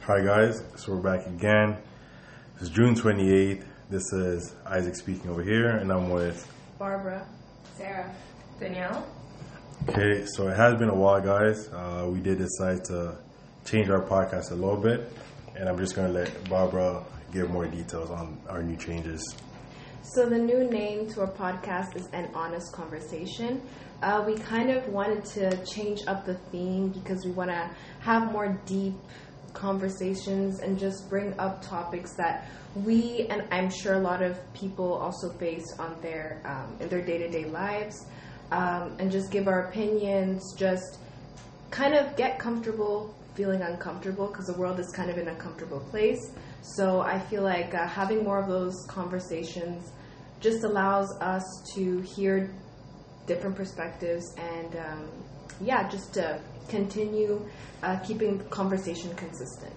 Hi guys, so we're back again. It's June 28th. This is Isaac speaking over here, and I'm with Barbara, Sarah, Danielle. Okay, so it has been a while, guys. We did decide to change our podcast a little bit, and I'm just going to let Barbara give more details on our new changes. So the new name to our podcast is An Honest Conversation. We kind of wanted to change up the theme because we want to have more deep conversations and just bring up topics that we, and I'm sure a lot of people also face on their in their day-to-day lives, and just give our opinions, just kind of get comfortable feeling uncomfortable because the world is kind of an uncomfortable place. So I feel like having more of those conversations just allows us to hear different perspectives and just to continue keeping the conversation consistent.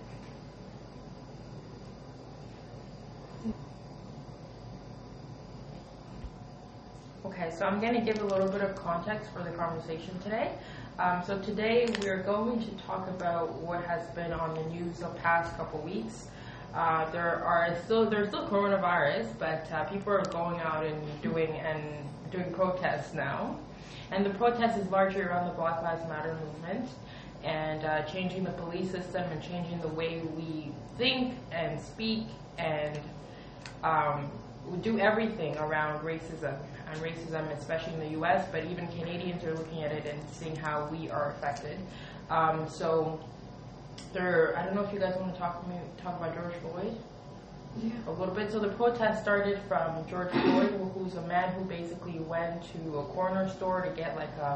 Okay, so I'm going to give a little bit of context for the conversation today. So today we're going to talk about what has been on the news the past couple weeks. There's still coronavirus, but people are going out and doing protests now. And the protest is largely around the Black Lives Matter movement and changing the police system and changing the way we think and speak and do everything around racism, especially in the U.S., but even Canadians are looking at it and seeing how we are affected. I don't know if you guys want to talk about George Floyd. Yeah. A little bit. So the protest started from George Floyd, who's a man who basically went to a corner store to get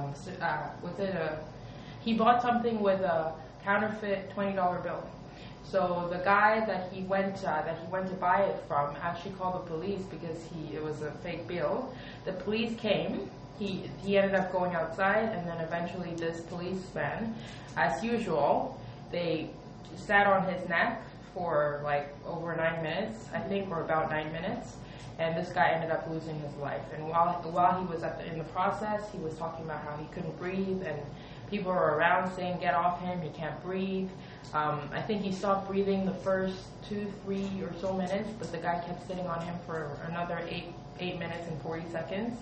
he bought something with a counterfeit $20 bill. So the guy that he went to buy it from actually called the police because it was a fake bill. The police came. He ended up going outside, and then eventually this policeman, as usual, they sat on his neck for like over 9 minutes, I think, or about 9 minutes, and this guy ended up losing his life. And while he was in the process, he was talking about how he couldn't breathe, and people were around saying, "Get off him! He can't breathe." I think he stopped breathing the first 2-3 or so minutes, but the guy kept sitting on him for another 8 minutes and 40 seconds.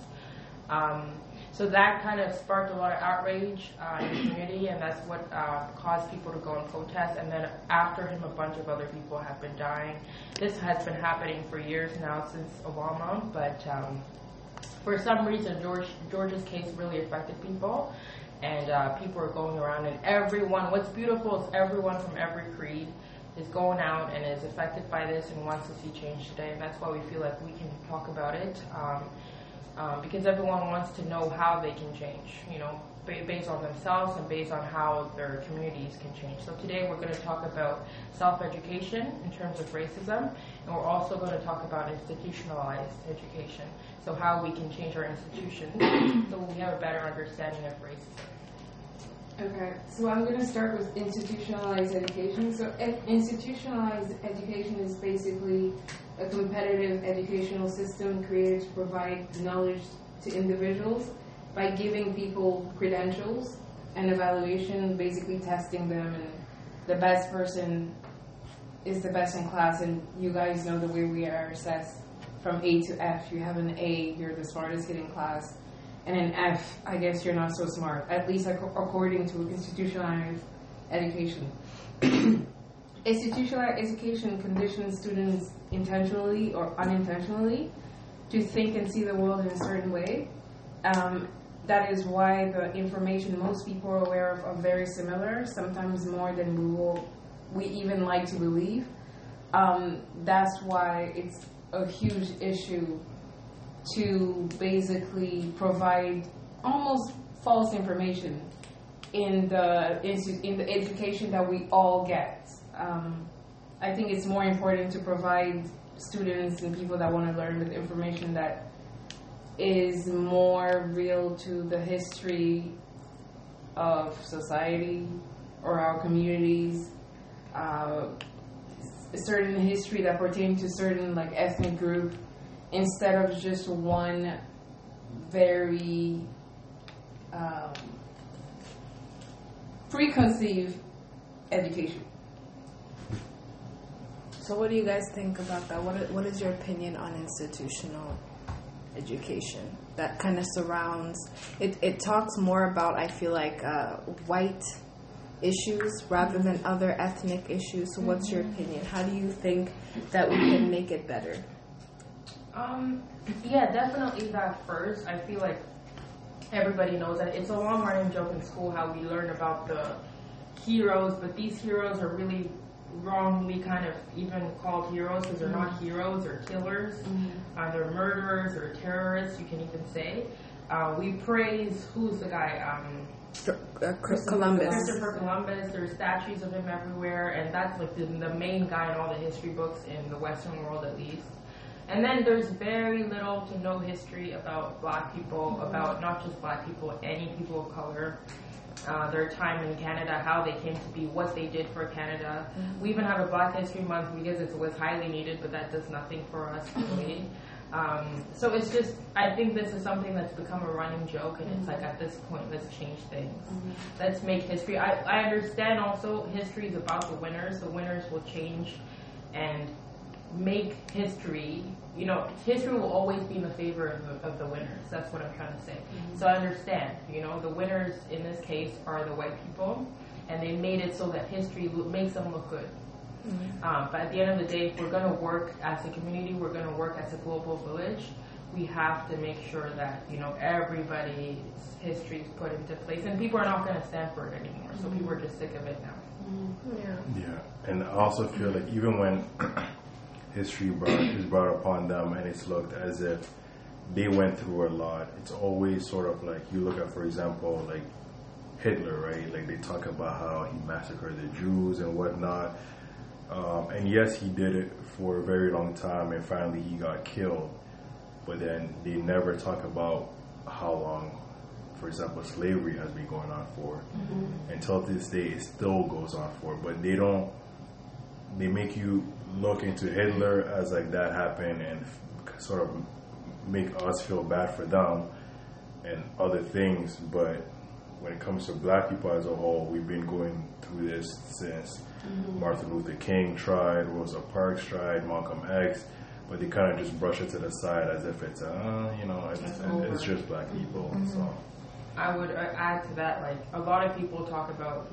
So that kind of sparked a lot of outrage in the community, and that's what caused people to go and protest. And then after him, a bunch of other people have been dying. This has been happening for years now since Obama, but for some reason, George's case really affected people, and people are going around, and everyone, what's beautiful is everyone from every creed is going out and is affected by this and wants to see change today, and that's why we feel like we can talk about it. Because everyone wants to know how they can change, based on themselves and based on how their communities can change. So today we're going to talk about self-education in terms of racism, and we're also going to talk about institutionalized education, so how we can change our institutions so we have a better understanding of racism. Okay, so I'm going to start with institutionalized education. So institutionalized education is basically a competitive educational system created to provide knowledge to individuals by giving people credentials and evaluation, basically testing them, and the best person is the best in class. And you guys know the way we are assessed from A to F. You have an A, you're the smartest kid in class, and an F, I guess you're not so smart, at least according to institutionalized education. Institutionalized education conditions students intentionally or unintentionally to think and see the world in a certain way. That is why the information most people are aware of are very similar, sometimes more than we even like to believe. That's why it's a huge issue to basically provide almost false information in the education that we all get. I think it's more important to provide students and people that want to learn with information that is more real to the history of society or our communities, a certain history that pertains to certain ethnic group, instead of just one very preconceived education. So what do you guys think about that? What is your opinion on institutional education? That kind of surrounds, it talks more about, I feel like, white issues rather than other ethnic issues. So what's your opinion? How do you think that we can make it better? Yeah, definitely that first. I feel like everybody knows that it's a long running joke in school how we learn about the heroes, but these heroes are really wrongly kind of even called heroes because they're not heroes, they're killers, they're murderers or terrorists, you can even say. We praise, who's the guy? Columbus. Christopher Columbus. There's statues of him everywhere, and that's like the main guy in all the history books in the Western world at least. And then there's very little to no history about black people, about not just black people, any people of color, their time in Canada, how they came to be, what they did for Canada. We even have a Black History Month because it was highly needed, but that does nothing for us really. So it's just, I think this is something that's become a running joke, and it's like at this point, let's change things. Let's make history. I understand also history is about the winners. The winners will change and make history, you know, history will always be in the favor of the winners. That's what I'm trying to say. So I understand, you know, the winners in this case are the white people, and they made it so that history makes them look good. But at the end of the day, if we're going to work as a community, we're going to work as a global village, we have to make sure that, you know, everybody's history is put into place, and people are not going to stand for it anymore. So people are just sick of it now. Yeah, and I also feel like even when history is brought upon them and it's looked as if they went through a lot, it's always sort of like, you look at, for example, like Hitler, right? Like they talk about how he massacred the Jews and whatnot. And yes, he did it for a very long time, and finally he got killed. But then they never talk about how long, for example, slavery has been going on for. Until this day, it still goes on for. But they make you look into Hitler as like that happened and sort of make us feel bad for them and other things. But when it comes to black people as a whole, we've been going through this since Martin Luther King tried, Rosa Parks tried, Malcolm X, but they kind of just brush it to the side as if it's, you know, it's just black people. So I would add to that, like, a lot of people talk about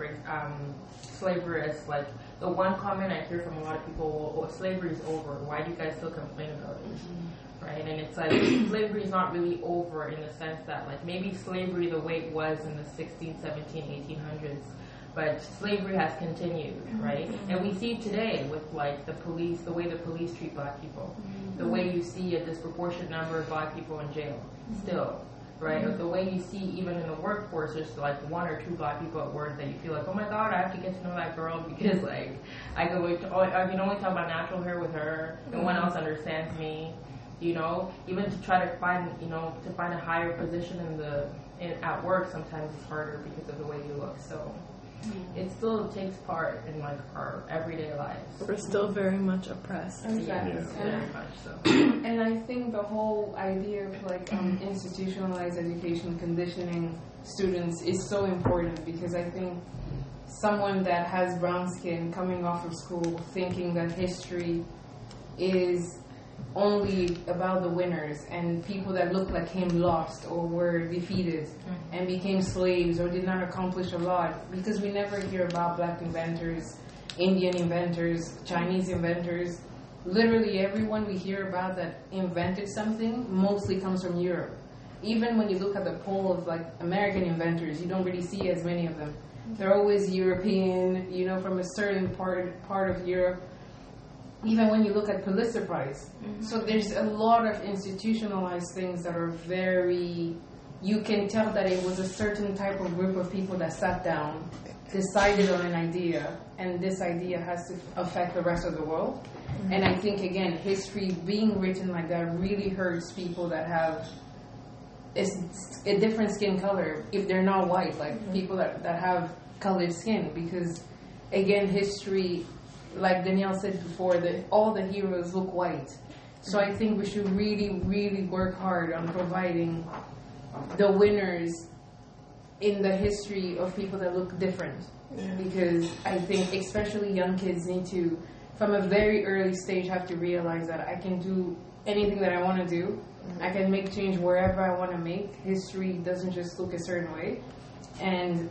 slavery as, like, the one comment I hear from a lot of people, well, slavery is over. Why do you guys still complain about it? Right? And it's like, slavery is not really over in the sense that, like, maybe slavery the way it was in the 16, 17, 1800s, but slavery has continued, right? And we see today with, like, the police, the way the police treat black people, the way you see a disproportionate number of black people in jail still. Right, or the way you see even in the workforce, there's like one or two black people at work that you feel like, oh my god, I have to get to know that girl because like I can only talk about natural hair with her, no one else understands me, you know. Even to try to find, you know, to find a higher position at work, sometimes it's harder because of the way you look. So it still takes part in like our everyday lives. We're still very much oppressed. Exactly. Yeah. Very much so. And I think the whole idea of like institutionalized education, conditioning students is so important, because I think someone that has brown skin coming off of school thinking that history is only about the winners and people that look like him lost or were defeated and became slaves or did not accomplish a lot, because we never hear about black inventors, Indian inventors, Chinese inventors. Literally everyone we hear about that invented something mostly comes from Europe. Even when you look at the poll of like American inventors, you don't really see as many of them. They're always European, you know, from a certain part of Europe. Even when you look at Pulitzer Prize. So there's a lot of institutionalized things that are very, you can tell that it was a certain type of group of people that sat down, decided on an idea, and this idea has to affect the rest of the world. And I think, again, history being written like that really hurts people that have a different skin color, if they're not white, like people that have colored skin. Because, again, history, like Danielle said before, that all the heroes look white. So I think we should really, really work hard on providing the winners in the history of people that look different. Because I think especially young kids need to from a very early stage have to realize that I can do anything that I want to do. I can make change wherever I want to make. History doesn't just look a certain way. And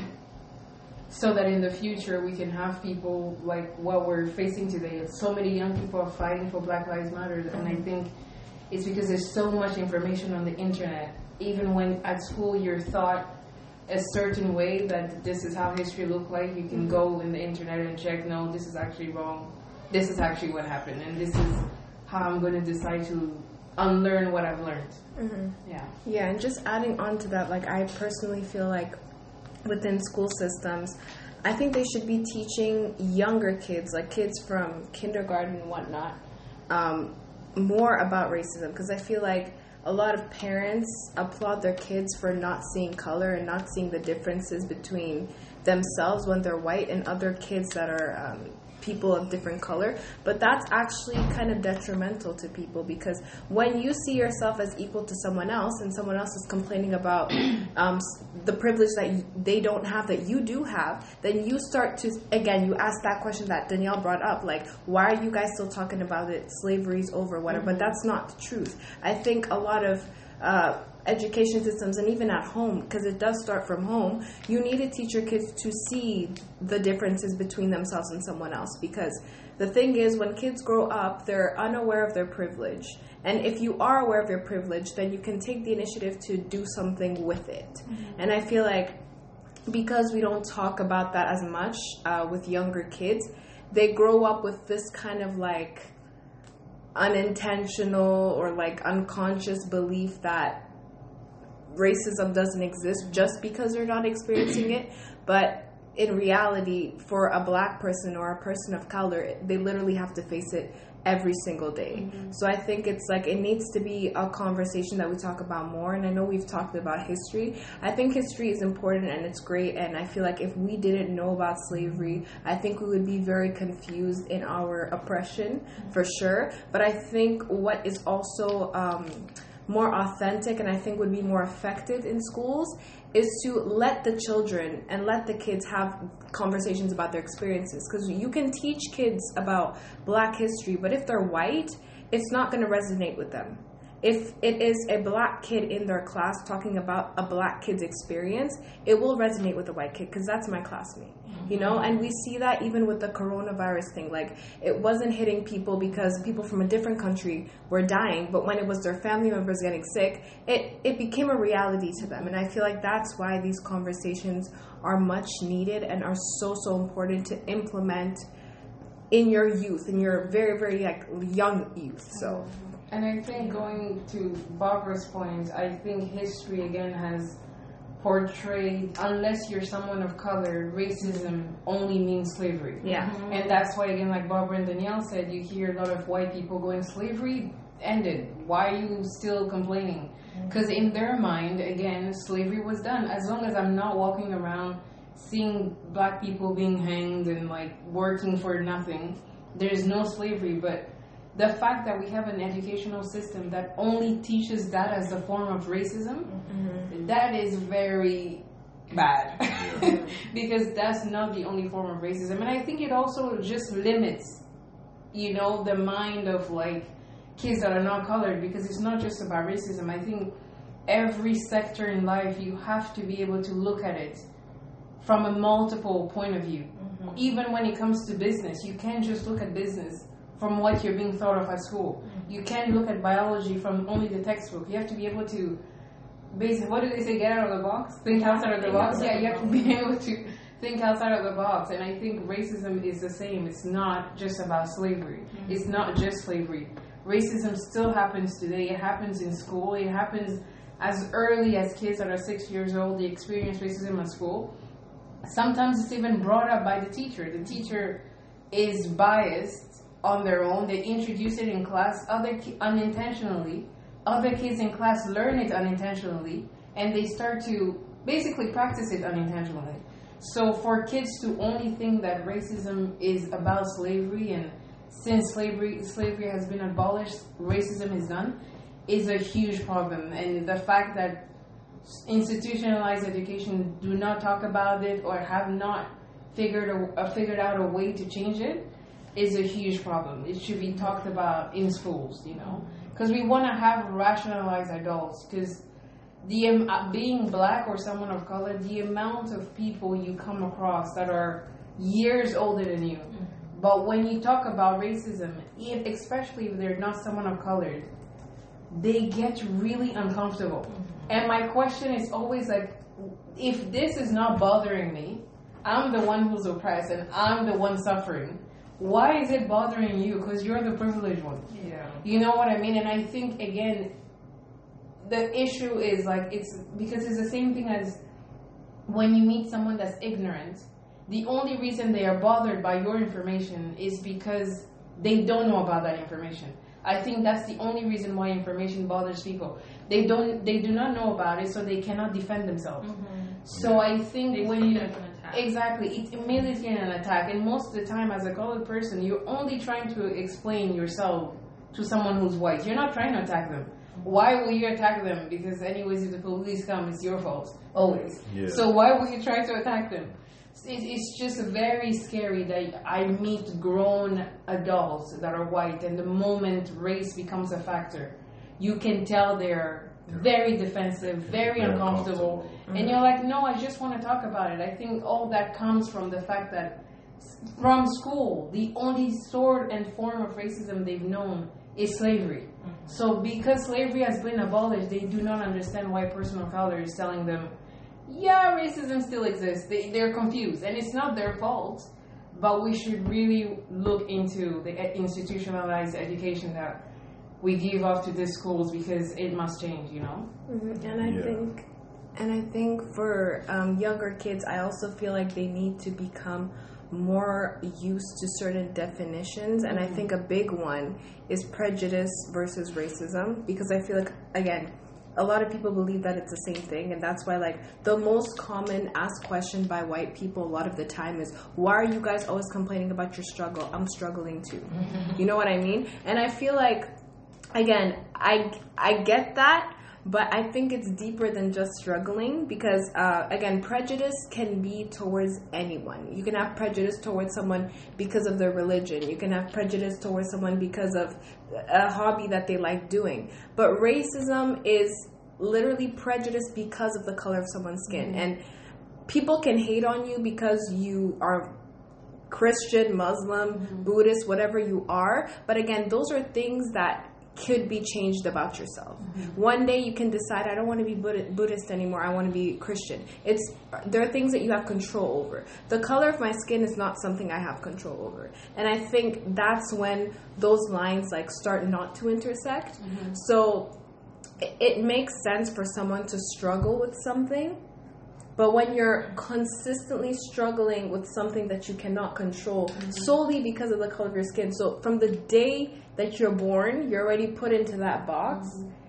so that in the future we can have people like what we're facing today. So many young people are fighting for Black Lives Matter, and I think it's because there's so much information on the internet. Even when at school you're taught a certain way that this is how history looked like, you can go in the internet and check, no, this is actually wrong. This is actually what happened, and this is how I'm going to decide to unlearn what I've learned. Yeah, and just adding on to that, like I personally feel like within school systems, I think they should be teaching younger kids, like kids from kindergarten and whatnot, more about racism, because I feel like a lot of parents applaud their kids for not seeing color and not seeing the differences between themselves when they're white and other kids that are people of different color, but that's actually kind of detrimental to people, because when you see yourself as equal to someone else and someone else is complaining about the privilege that they don't have that you do have, then you start to, again, you ask that question that Danielle brought up, like, why are you guys still talking about it? Slavery's over, whatever. But that's not the truth. I think a lot of education systems, and even at home, because it does start from home, you need to teach your kids to see the differences between themselves and someone else, because the thing is, when kids grow up, they're unaware of their privilege, and if you are aware of your privilege, then you can take the initiative to do something with it. And I feel like because we don't talk about that as much with younger kids, they grow up with this kind of like unintentional or like unconscious belief that racism doesn't exist just because they're not experiencing it. But in reality, for a black person or a person of color, they literally have to face it every single day. So I think it's like it needs to be a conversation that we talk about more. And I know we've talked about history. I think history is important and it's great, and I feel like if we didn't know about slavery, I think we would be very confused in our oppression for sure. But I think what is also more authentic, and I think would be more effective in schools, is to let the children and let the kids have conversations about their experiences. Because you can teach kids about black history, but if they're white, it's not going to resonate with them. If it is a black kid in their class talking about a black kid's experience, it will resonate with a white kid, because that's my classmate, you know? And we see that even with the coronavirus thing. Like, it wasn't hitting people because people from a different country were dying, but when it was their family members getting sick, it became a reality to them. And I feel like that's why these conversations are much needed and are so important to implement in your youth, in your very, very like young youth. So. And I think, going to Barbara's point, I think history again has portrayed, unless you're someone of color, racism only means slavery. Yeah. And that's why, again, like Barbara and Danielle said, you hear a lot of white people going, slavery ended. Why are you still complaining? Because in their mind, again, slavery was done. As long as I'm not walking around seeing black people being hanged and like working for nothing, there's no slavery. But the fact that we have an educational system that only teaches that as a form of racism, that is very bad. Because that's not the only form of racism. And I think it also just limits, you know, the mind of like kids that are not colored, because it's not just about racism. I think every sector in life, you have to be able to look at it from a multiple point of view. Even when it comes to business, you can't just look at business from what you're being thought of at school. You can't look at biology from only the textbook. You have to be able to, what do they say, get out of the box? Think outside of the box? Yeah, you have to be able to think outside of the box. And I think racism is the same. It's not just about slavery. It's not just slavery. Racism still happens today. It happens in school. It happens as early as kids that are 6 years old. They experience racism at school. Sometimes it's even brought up by the teacher. The teacher is biased on their own. They introduce it in class unintentionally. Other kids in class learn it unintentionally, and they start to basically practice it unintentionally. So for kids to only think that racism is about slavery, and since slavery has been abolished, racism is done, is a huge problem. And the fact that institutionalized education do not talk about it or have not figured out a way to change it, is a huge problem. It should be talked about in schools, you know, because we want to have rationalized adults. Because being black or someone of color, the amount of people you come across that are years older than you, but when you talk about racism, especially if they're not someone of color, they get really uncomfortable. And my question is always like, if this is not bothering me, I'm the one who's oppressed and I'm the one suffering. Why is it bothering you? Because you're the privileged one. Yeah. You know what I mean? And I think, again, the issue is like, it's because it's the same thing as when you meet someone that's ignorant. The only reason they are bothered by your information is because they don't know about that information. I think that's the only reason why information bothers people. They do not know about it, so they cannot defend themselves. So I think when you exactly, it's immediately an attack. And most of the time, as a colored person, you're only trying to explain yourself to someone who's white. You're not trying to attack them. Why will you attack them? Because anyways, if the police come, it's your fault always. Yeah. So why will you try to attack them? It's just very scary that I meet grown adults that are white, and the moment race becomes a factor, you can tell they're very defensive, very uncomfortable. And you're like, no, I just want to talk about it. I think all that comes from the fact that from school, the only sort and form of racism they've known is slavery. So because slavery has been abolished, they do not understand why a person of color is telling them, yeah, racism still exists. They're confused, and it's not their fault, but we should really look into the institutionalized education that we give off to these schools, because it must change, you know? And I think for younger kids, I also feel like they need to become more used to certain definitions, and I think a big one is prejudice versus racism, because I feel like, again, a lot of people believe that it's the same thing, and that's why, like, the most common asked question by white people a lot of the time is, why are you guys always complaining about your struggle? I'm struggling too. You know what I mean? And I feel like, again, I get that, but I think it's deeper than just struggling, because, again, prejudice can be towards anyone. You can have prejudice towards someone because of their religion. You can have prejudice towards someone because of a hobby that they like doing. But racism is literally prejudice because of the color of someone's skin. And people can hate on you because you are Christian, Muslim, Buddhist, whatever you are. But again, those are things that could be changed about yourself. One day you can decide, I don't want to be Buddhist anymore, I want to be Christian. There are things that you have control over. The color of my skin is not something I have control over. And I think that's when those lines like start not to intersect. So it makes sense for someone to struggle with something, but when you're consistently struggling with something that you cannot control solely because of the color of your skin, so from the day that you're born, you're already put into that box,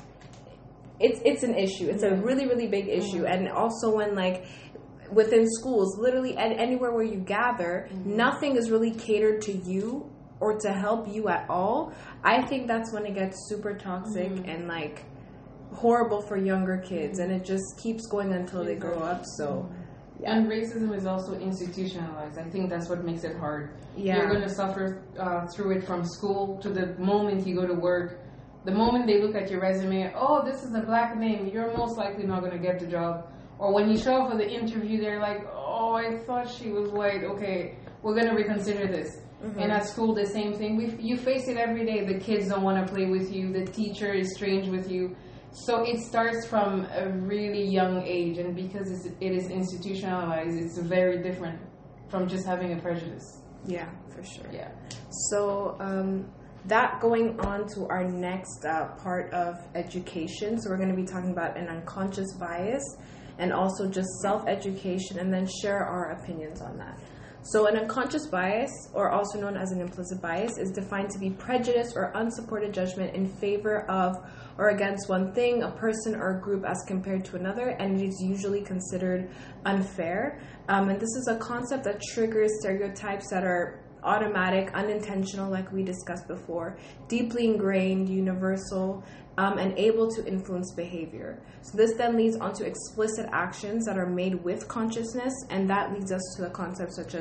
it's an issue. It's a really, really big issue. And also when, like, within schools, literally anywhere where you gather, nothing is really catered to you or to help you at all. I think that's when it gets super toxic and, like, horrible for younger kids, and it just keeps going until they grow up. So yeah. And racism is also institutionalized. I think that's what makes it hard. You're going to suffer through it from school to the moment you go to work. The moment they look at your resume, oh, this is a black name, you're most likely not going to get the job. Or when you show up for the interview, they're like, oh, I thought she was white, okay, we're going to reconsider this. And at school, the same thing. You face it every day. The kids don't want to play with you. The teacher is strange with you. So it starts from a really young age, and because it is institutionalized, it's very different from just having a prejudice. Yeah, for sure. Yeah. So that going on to our next part of education. So we're going to be talking about an unconscious bias and also just self-education, and then share our opinions on that. So an unconscious bias, or also known as an implicit bias, is defined to be prejudice or unsupported judgment in favor of or against one thing, a person, or a group as compared to another, and it is usually considered unfair. And this is a concept that triggers stereotypes that are automatic, unintentional, like we discussed before, deeply ingrained, universal, and able to influence behavior. So this then leads on to explicit actions that are made with consciousness, and that leads us to the concepts such as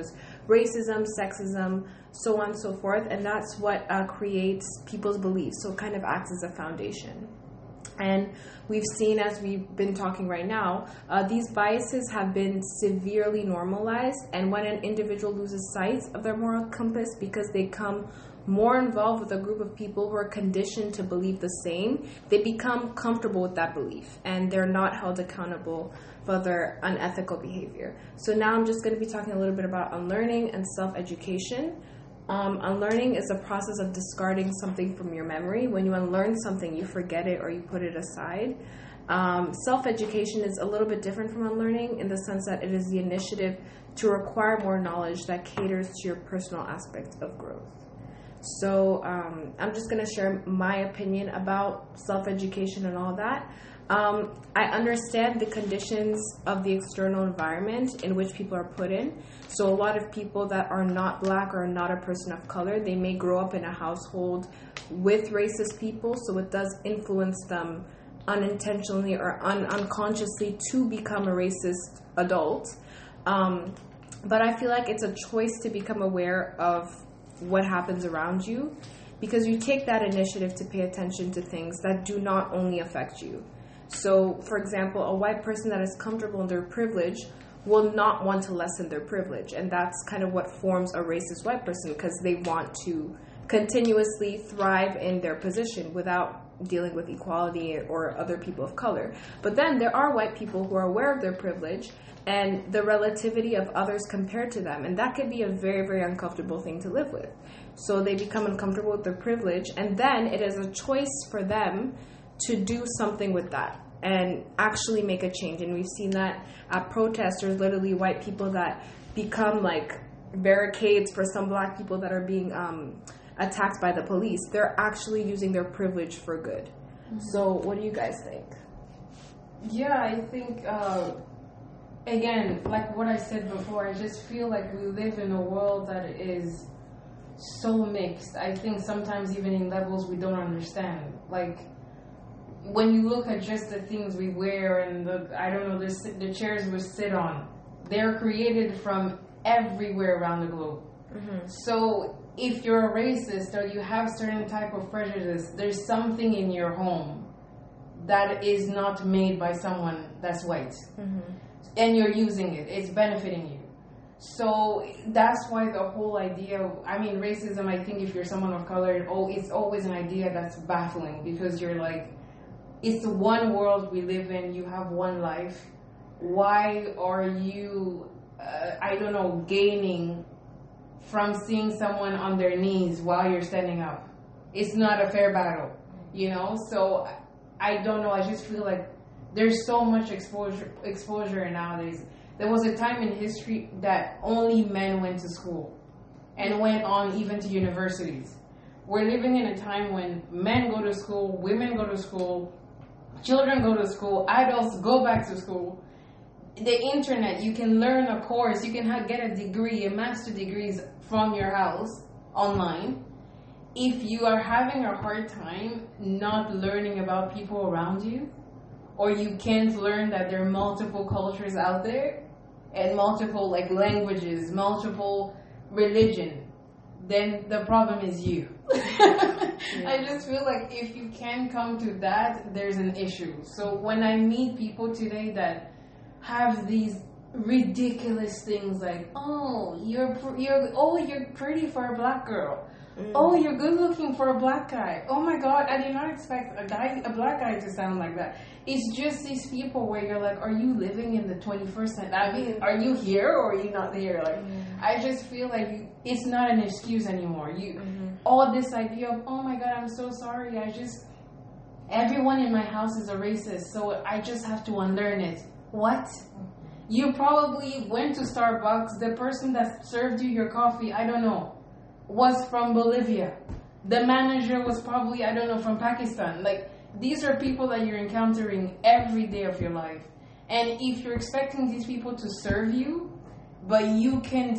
racism, sexism, so on and so forth, and that's what creates people's beliefs. So it kind of acts as a foundation. And we've seen, as we've been talking right now, these biases have been severely normalized. And when an individual loses sight of their moral compass because they come more involved with a group of people who are conditioned to believe the same, they become comfortable with that belief and they're not held accountable for their unethical behavior. So now I'm just going to be talking a little bit about unlearning and self-education. Unlearning is a process of discarding something from your memory. When you unlearn something, you forget it or you put it aside. Self-education is a little bit different from unlearning in the sense that it is the initiative to acquire more knowledge that caters to your personal aspect of growth. So I'm just going to share my opinion about self-education and all that. I understand the conditions of the external environment in which people are put in. So a lot of people that are not black or not a person of color, they may grow up in a household with racist people, so it does influence them unintentionally or unconsciously to become a racist adult. But I feel like it's a choice to become aware of what happens around you, because you take that initiative to pay attention to things that do not only affect you. So, for example, a white person that is comfortable in their privilege will not want to lessen their privilege. And that's kind of what forms a racist white person, because they want to continuously thrive in their position without dealing with equality or other people of color. But then there are white people who are aware of their privilege and the relativity of others compared to them. And that can be a very, very uncomfortable thing to live with. So they become uncomfortable with their privilege, and then it is a choice for them to do something with that and actually make a change. And we've seen that at protests. There's literally white people that become like barricades for some black people that are being attacked by the police. They're actually using their privilege for good. Mm-hmm. So what do you guys think? Yeah, I think, again, like what I said before, I just feel like we live in a world that is so mixed. I think sometimes even in levels we don't understand. Like, when you look at just the things we wear and the chairs we sit on, they're created from everywhere around the globe. Mm-hmm. So if you're a racist or you have certain type of prejudice, there's something in your home that is not made by someone that's white. Mm-hmm. And you're using it. It's benefiting you. So that's why the whole idea of, racism, I think if you're someone of color, it's always an idea that's baffling, because you're like, it's one world we live in. You have one life. Why are you, gaining from seeing someone on their knees while you're standing up? It's not a fair battle, So I don't know. I just feel like there's so much exposure nowadays. There was a time in history that only men went to school and went on even to universities. We're living in a time when men go to school, women go to school, children go to school, adults go back to school. The internet, you can learn a course, you can get a degree, a master's degrees from your house online. If you are having a hard time not learning about people around you, or you can't learn that there are multiple cultures out there and multiple languages, multiple religion, then the problem is you. I just feel like if you can't come to that, there's an issue. So when I meet people today that have these ridiculous things like, you're pretty for a black girl. Oh, you're good looking for a black guy. Oh my God, I did not expect a black guy to sound like that. It's just these people where you're like, are you living in the 21st century? Are you here or are you not here? I just feel like it's not an excuse anymore. All this idea of, oh my God, I'm so sorry. Everyone in my house is a racist, so I just have to unlearn it. What? You probably went to Starbucks. The person that served you your coffee, I don't know, was from Bolivia. The manager was probably, I don't know, from Pakistan. These are people that you're encountering every day of your life. And if you're expecting these people to serve you, but you can't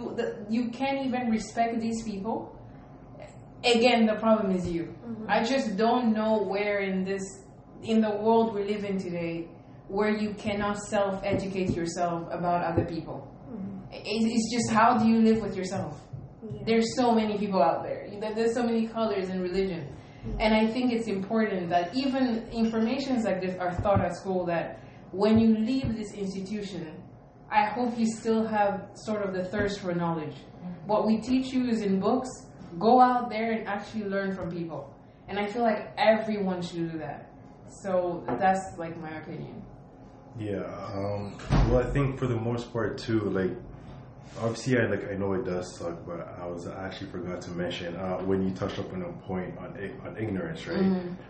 even respect these people, again, the problem is you. Mm-hmm. I just don't know where in the world we live in today, where you cannot self-educate yourself about other people. Mm-hmm. It's just, how do you live with yourself? Yeah. There's so many people out there. There's so many colors in religion. And I think it's important that even informations like this are taught at school, that when you leave this institution, I hope you still have sort of the thirst for knowledge. What we teach you is in books. Go out there and actually learn from people. And I feel like everyone should do that. So that's like my opinion. Yeah. Well, I think for the most part too, like, obviously, I know it does suck, but I actually forgot to mention when you touched up on a point on ignorance, right?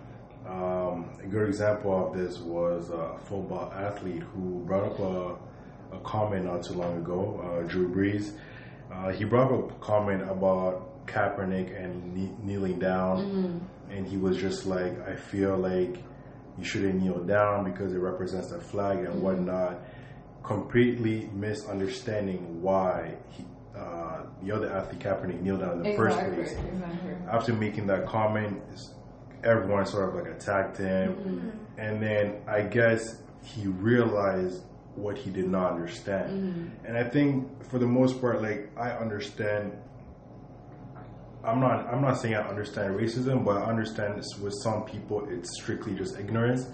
A good example of this was a football athlete who brought up a comment not too long ago, Drew Brees. He brought up a comment about Kaepernick and kneeling down, and he was just like, I feel like you shouldn't kneel down because it represents the flag and whatnot. Completely misunderstanding why the other athlete, Kaepernick, kneeled down in the first place. Exactly. After making that comment, everyone sort of like attacked him, and then I guess he realized what he did not understand. And I think for the most part, like, I understand. I'm not saying I understand racism, but I understand this with some people it's strictly just ignorance.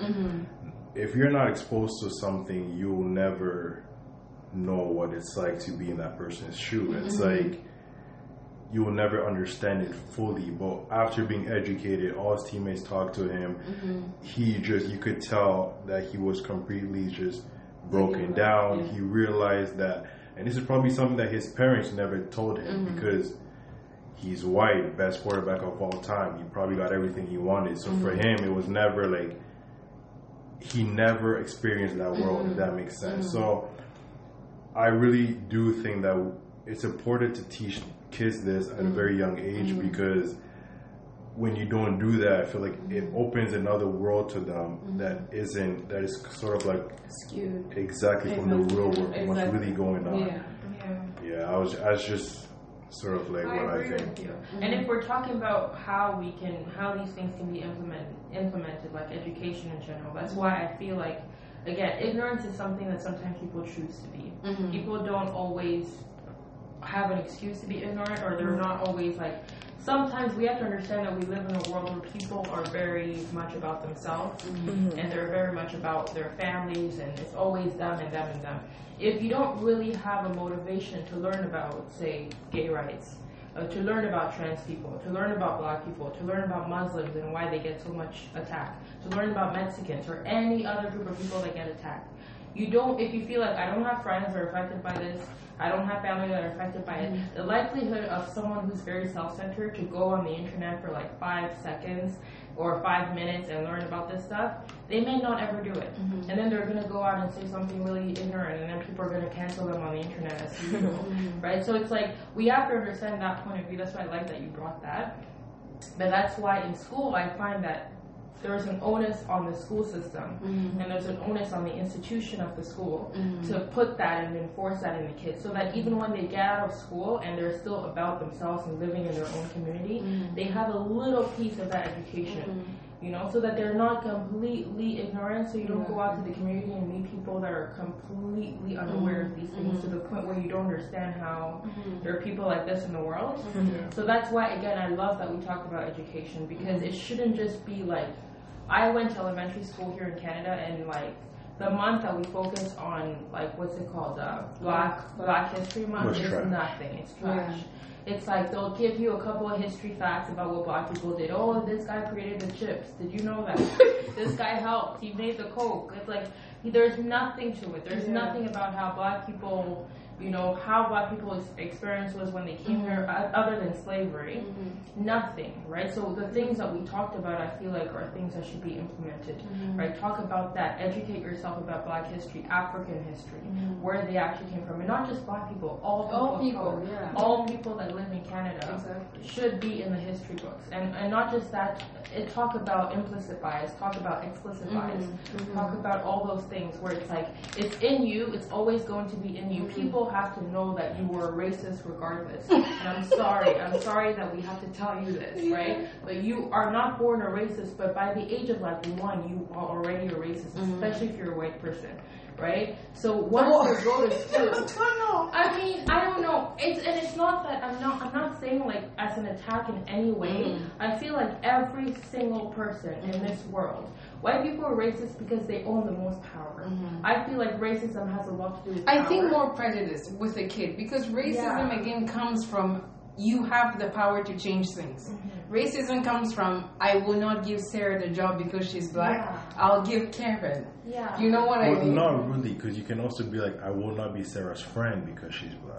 If you're not exposed to something, you'll never know what it's like to be in that person's shoe. It's like you will never understand it fully. But after being educated, all his teammates talked to him. You could tell that he was completely just broken down. He realized that, and this is probably something that his parents never told him, because he's white, best quarterback of all time. He probably got everything he wanted. So for him, it was never like, he never experienced that world, if that makes sense. So I really do think that it's important to teach kids this at a very young age, because when you don't do that, I feel like it opens another world to them that is sort of like skewed exactly from the real world, what's really going on. Yeah, I was just sort of like what I think. With you. And if we're talking about how these things can be implemented, like education in general, that's why I feel like, again, ignorance is something that sometimes people choose to be. People don't always have an excuse to be ignorant, or they're not always like. Sometimes we have to understand that we live in a world where people are very much about themselves, and they're very much about their families, and it's always them and them and them. If you don't really have a motivation to learn about, say, gay rights, to learn about trans people, to learn about black people, to learn about Muslims and why they get so much attack, to learn about Mexicans or any other group of people that get attacked. If you feel like, I don't have friends that are affected by this, I don't have family that are affected by it, the likelihood of someone who's very self-centered to go on the internet for like 5 seconds or 5 minutes and learn about this stuff, they may not ever do it. And then they're going to go out and say something really ignorant, and then people are going to cancel them on the internet as usual, right? So it's like, we have to understand that point of view. That's why I like that you brought that. But that's why in school I find that there's an onus on the school system, and there's an onus on the institution of the school to put that and enforce that in the kids, so that even when they get out of school and they're still about themselves and living in their own community, they have a little piece of that education, so that they're not completely ignorant, so you don't go out to the community and meet people that are completely unaware of these things to the point where you don't understand how there are people like this in the world. So that's why, again, I love that we talked about education, because it shouldn't just be like, I went to elementary school here in Canada, and like the month that we focus on, like, what's it called, Black History Month, is nothing. It's trash. It's like they'll give you a couple of history facts about what black people did. Oh, this guy created the chips. Did you know that? This guy helped. He made the Coke. It's like there's nothing to it. There's nothing about how black people, how black people's experience was when they came here, other than slavery. Nothing, right? So the things that we talked about, I feel like, are things that should be implemented, right? Talk about that. Educate yourself about black history, African history, where they actually came from, and not just black people. All people, all people that live in Canada should be in the history books, and not just that. Talk about implicit bias. Talk about explicit bias. Talk about all those things where it's like, it's in you. It's always going to be in you. People have to know that you were a racist regardless. And I'm sorry that we have to tell you this, right? But you are not born a racist, but by the age of like 1, you are already a racist, especially if you're a white person. right? So once they go to school, I mean, I don't know. It's not that I'm not saying like as an attack in any way. I feel like every single person in this world, white people are racist because they own the most power. I feel like racism has a lot to do with power. I think more prejudice with a kid, because racism again comes from you have the power to change things. Racism comes from I will not give Sarah the job because she's black. I'll give Karen. You know what I mean? Not really, because you can also be like, I will not be Sarah's friend because she's black.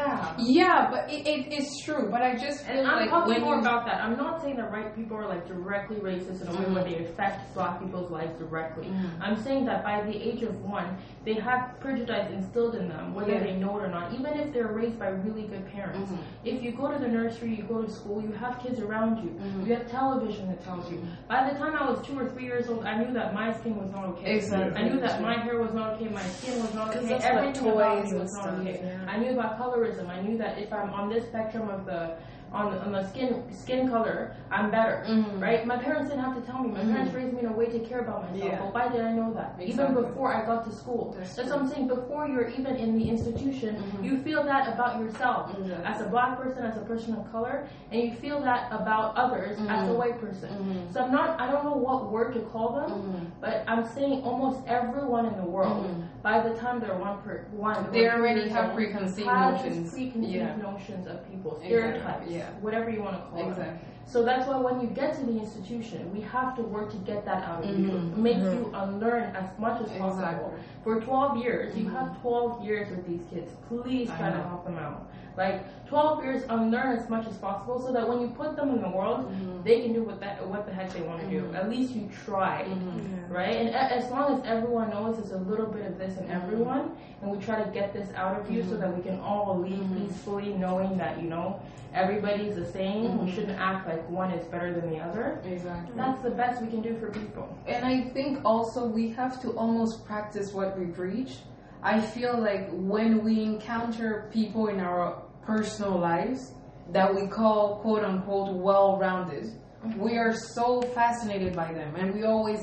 Yeah, but it's true. But I just feel I'm like talking more about that. I'm not saying that white people are like directly racist in a way where they affect black people's lives directly. I'm saying that by the age of 1, they have prejudice instilled in them, whether they know it or not. Even if they're raised by really good parents. If you go to the nursery, you go to school, you have kids around you. You have television that tells you. By the time I was 2 or 3 years old, I knew that my skin was not okay. I knew that my hair was not okay, my skin was not okay, everything about me was not okay. I knew about colorism. I knew that if I'm on this spectrum of the on the skin color, I'm better, right? My parents didn't have to tell me. My parents raised me in a way to care about myself. But why did I know that? Even before I got to school. That's what I'm saying. Before you're even in the institution, you feel that about yourself as a black person, as a person of color, and you feel that about others as a white person. So I don't know what word to call them, but I'm saying almost everyone in the world, by the time they're one, they already have preconceived notions. Preconceived notions of people, stereotypes. Whatever you want to call it. So that's why when you get to the institution, we have to work to get that out of you, make you unlearn as much as possible. For 12 years, you have 12 years with these kids. Please try to help them out. Like 12 years, unlearn as much as possible, so that when you put them in the world, they can do what the heck they want to do. At least you try, right? And as long as everyone knows there's a little bit of this in everyone, and we try to get this out of you, so that we can all leave peacefully, knowing that everybody's the same. We shouldn't act like one is better than the other. That's the best we can do for people. And I think also we have to almost practice what we preach. I feel like when we encounter people in our personal lives that we call quote unquote well-rounded, we are so fascinated by them, and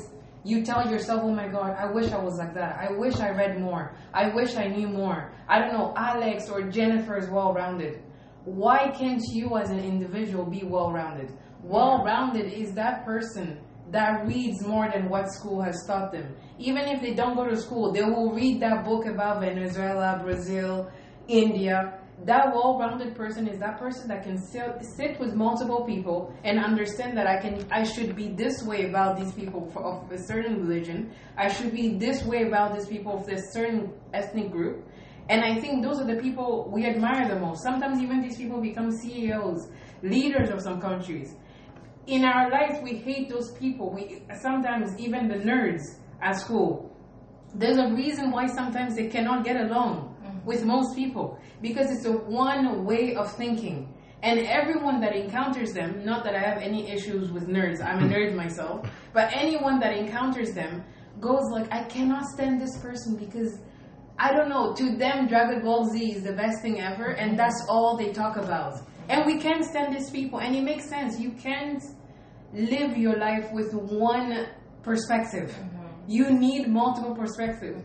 you tell yourself, oh my God, I wish I was like that. I wish I read more. I wish I knew more. I don't know, Alex or Jennifer is well-rounded. Why can't you as an individual be well-rounded? Well-rounded is that person that reads more than what school has taught them. Even if they don't go to school, they will read that book about Venezuela, Brazil, India. That well-rounded person is that person that can sit with multiple people and understand that I should be this way about these people of a certain religion. I should be this way about these people of this certain ethnic group. And I think those are the people we admire the most. Sometimes even these people become CEOs, leaders of some countries. In our life, we hate those people. Sometimes even the nerds at school. There's a reason why sometimes they cannot get along with most people, because it's a one way of thinking. And everyone that encounters them, not that I have any issues with nerds, I'm a nerd myself, but anyone that encounters them goes like, I cannot stand this person because, I don't know, to them Dragon Ball Z is the best thing ever, and that's all they talk about. And we can't stand these people, and it makes sense. You can't live your life with one perspective. You need multiple perspectives.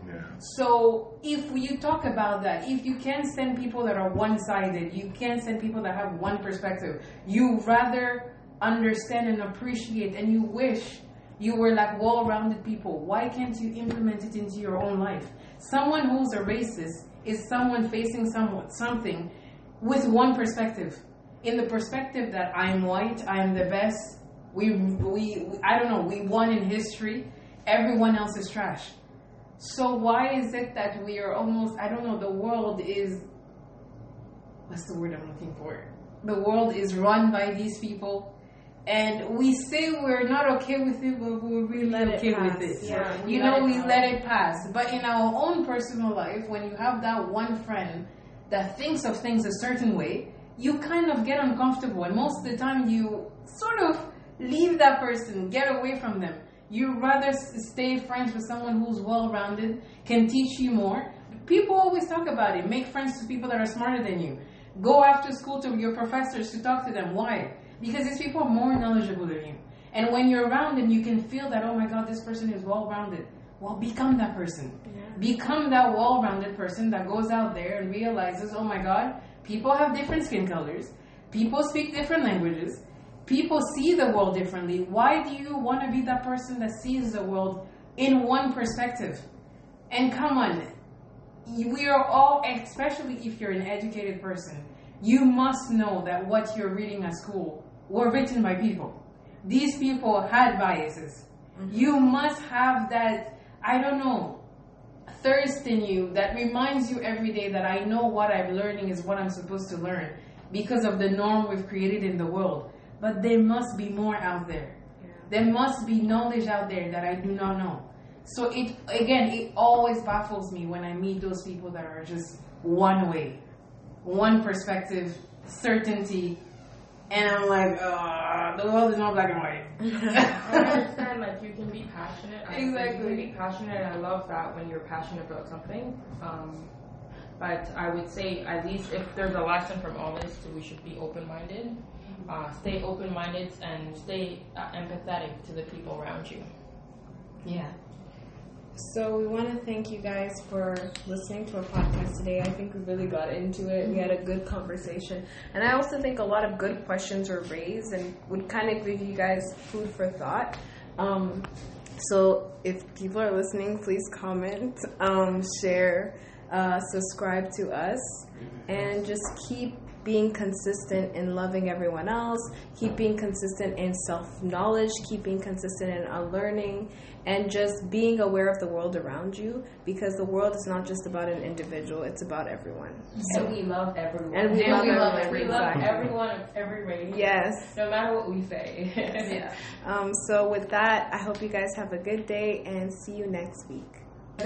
So if you talk about that, if you can't stand people that are one-sided, you can't stand people that have one perspective, you rather understand and appreciate, and you wish you were like well-rounded people. Why can't you implement it into your own life? Someone who's a racist is someone facing something with one perspective. In the perspective that I'm white, I'm the best, we I don't know, we won in history, everyone else is trash. So why is it that we are almost, I don't know, the world is, what's the word I'm looking for? The world is run by these people, and we say we're not okay with it, but we're really okay with it. We let it pass. But in our own personal life, when you have that one friend that thinks of things a certain way, you kind of get uncomfortable, and most of the time you sort of leave that person, get away from them. You rather stay friends with someone who's well-rounded, can teach you more. People always talk about it. Make friends with people that are smarter than you. Go after school to your professors to talk to them. Why? Because these people are more knowledgeable than you. And when you're around them, you can feel that, oh my God, this person is well-rounded. well, become that person. Yeah. Become that well-rounded person that goes out there and realizes, oh my God, people have different skin colors. People speak different languages. People see the world differently. Why do you want to be that person that sees the world in one perspective? And come on, we are all, especially if you're an educated person, you must know that what you're reading at school were written by people. These people had biases. You must have that, I don't know, thirst in you that reminds you every day that I know what I'm learning is what I'm supposed to learn because of the norm we've created in the world. But there must be more out there. Yeah. There must be knowledge out there that I do not know. So it always baffles me when I meet those people that are just one way, one perspective, certainty, and I'm like, the world is not black and white. I understand, like, you can be passionate. Exactly. You can be passionate, and I love that when you're passionate about something. But I would say, at least if there's a lesson from all this, we should be open-minded. Stay open-minded and stay empathetic to the people around you. Yeah. So we want to thank you guys for listening to our podcast today. I think we really got into it. We had a good conversation. And I also think a lot of good questions were raised and would kind of give you guys food for thought. So if people are listening, please comment, share, subscribe to us, and just keep being consistent in loving everyone else, keep being consistent in self-knowledge, keep being consistent in learning, and just being aware of the world around you, because the world is not just about an individual, it's about everyone. And we love everyone. And we love everyone. We love everyone of every race. Yes. No matter what we say. Yeah. So with that, I hope you guys have a good day and see you next week.